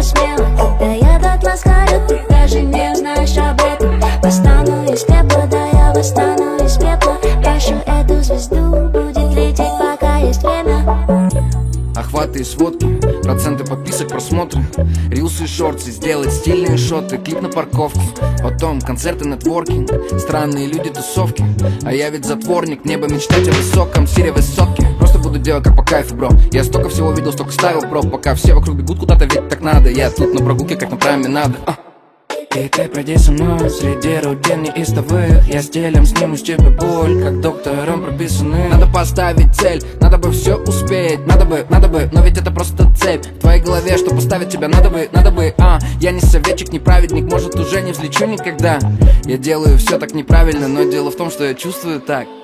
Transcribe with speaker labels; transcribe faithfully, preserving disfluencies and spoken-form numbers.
Speaker 1: просто смело. Когда я дотла сгорю, ты даже не знаешь об этом. Восстану из пепла, да я восстану из пепла. Прошу эту звезду, будет лететь, пока есть время.
Speaker 2: Охваты и сводки, проценты подписок, просмотры, рилсы и шорты, сделать стильные шоты, клип на парковке. Потом концерты, нетворкинг, странные люди, тусовки. А я ведь затворник, небо мечтать о высоком, сире высотке. Просто буду делать как по кайфу, бро. Я столько всего видел, столько ставил, бро. Пока все вокруг бегут куда-то, ведь так надо. Я тут на прогулке, как на променаде. а.
Speaker 3: И ты пройди со мной среди рутин неистовых. Я с телем сниму с тебя боль, как доктором прописанный.
Speaker 2: Надо поставить цель, надо бы все успеть. Надо бы, надо бы, но ведь это просто цепь. В твоей голове, что поставить тебя надо бы, надо бы, а. Я не советчик, не праведник, может уже не взлечу никогда. Я делаю все так неправильно, но дело в том, что я чувствую так.